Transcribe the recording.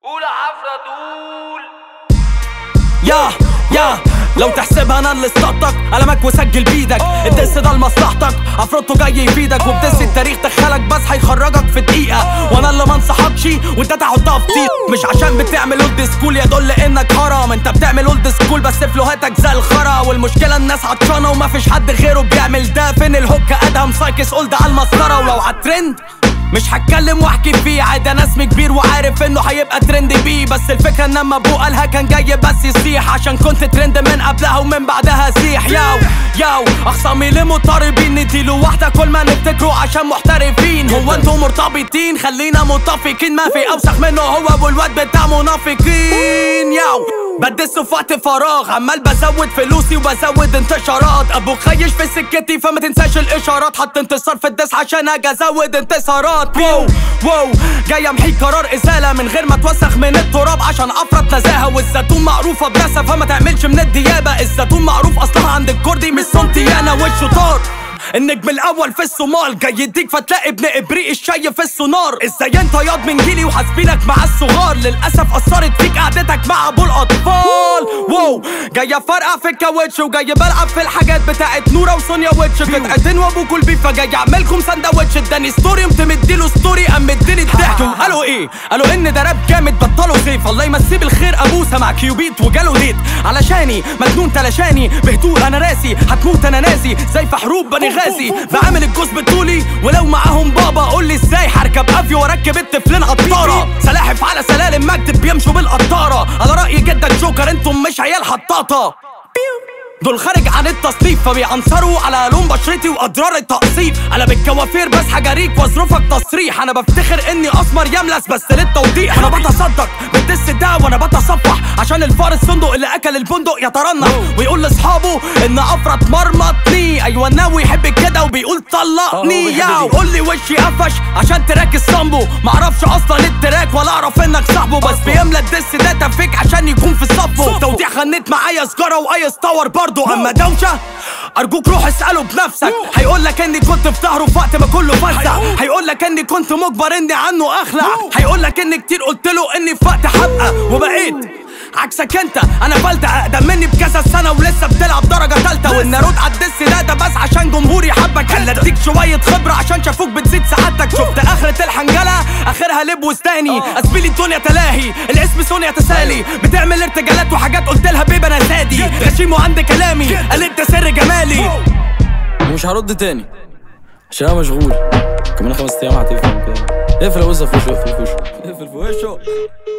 قول عفرة طول. يا لو تحسبها انا اللي اصطدتك قلمك وسجل بيدك. الدس ده لمصلحتك، عفروتو جاي يفيدك. وبدس التاريخ دخلك بس هيخرجك في دقيقة، وانا اللي منصحكش وانت تحطها في طيق. مش عشان بتعمل اولد سكول يدل انك هرم، انت بتعمل اولد سكول بس فلوهاتك زي الخرا. والمشكلة الناس عطشانة ومفيش حد غيره بيعمل ده. فين الهوك ادهم سايكس اولد على المسطرة. ولو عالترند مش هتكلم واحكي فيه، عادي انا اسمي كبير وعارف انه هيبقى ترند بيه. بس الفكرة ان اما ابوه قالها كان جاي بس يصيح، عشان كنت ترند من قبلها ومن بعدها سيح. ياو اخصامي لمضطربين نديله واحدة كل ما نفتكره عشان محترفين. هو انتوا مرتبطين؟ خلينا متفقين، ما في اوسخ منه هو والواد بتاع منافقين. ياو بدس في وقت فراغ، عمال بزود فلوسي وبزود انتشارات. ابو خيش في سكتي فما تنساش الاشارات، حط انتصار في الدس عشان اجي ازود انتصارات. واو جاي امحي قرار ازاله من غير ما توسخ من التراب عشان افرط نزاهه. والزيتون معروفه براسه فما تعملش من الديابه. الزيتون معروف اصلها عند الكردي مش سنتيانا والشطار. النجم الاول في الصومال جاي يديك فتلاقي ابن ابريق الشاي في السونار. ازاي انت ياض من جيلي وحاسبينك مع الصغار؟ للاسف اثرت فيك قعدتك مع ابو الاطفال. واو جاي افرقع في الكاوتش وجاي بلعب في الحاجات بتاعت نورا وسونيا ويتش. قطعتين وابو كل بيفا جاي اعملكم ساندوتش. اداني ستوري قمت مديله ستوري قام مديني الضحك. وقالوا ايه؟ قالوا ان ده راب جامد بطلوا سيف. الله يمسيه بالخير ابوسه مع كيوبيت وجاله ديت علشاني مجنون تلاشاني بهدوء انا راسي هتموت انا ناسي زي في حروب بني غازي. بعمل الجوز بطولي ولو معاهم بابا قول لي ازاي هركب افيو واركب الطفلين عطاره. سلاحف على سلالم مكتب بيمشوا بالقطاره. على راي جدك جوكر انتم مش عيال حطاطه. دول خارج عن التصنيف فبيعنصروا على لون بشرتي واضرار التقصيف. انا بالكوافير بس هجاريك واظرفك تصريح. انا بفتخر اني اسمر يملس بس للتوضيح. انا بتصدق بالدس ده وانا بتصفح عشان الفار الصندوق اللي اكل البندق يترنح ويقول لاصحابه ان افرط مرمطني. ايوه ناوي يحب كده وبيقول طلقني. ياو قول لي وشي قفش عشان تراك الصامبو. معرفش اصلا التراك ولا اعرف انك صاحبه، بس بيملى الدس ده تفيك عشان يكون في صفه. توضيح غنيت معايا سجاره وايس تاور برضه. اما دوشه ارجوك روح اساله بنفسك. هيقولك اني كنت في ظهره في وقت ما كله فزع. هيقولك اني كنت مجبر اني عنه اخلع. هيقولك اني كتير قلت له اني في وقت حبقه وبقيت عكسك انت. انا فلت اقدم مني بكذا سنه ولسه بتلعب درجه ثالثه. وان ارد على الدس ده بس عشان جمهوري حبك. هل اديك شويه خبره عشان شافوك بتزيد سعادتك. شفت اخره الحنجله اخرها لب وستاني. اسبيلي الدنيا تلاهي الاسم سونيا تسالي. بتعمل ارتجالات وحاجات قلت لها بيبي انا سادي. غشيم وعندي كلامي قال انت سر جمالي. ومش هرد تاني عشان انا مشغول. كمان 5 ايام هتقفل كده. اقفل يا وزة في وشه. اقفل في وشه.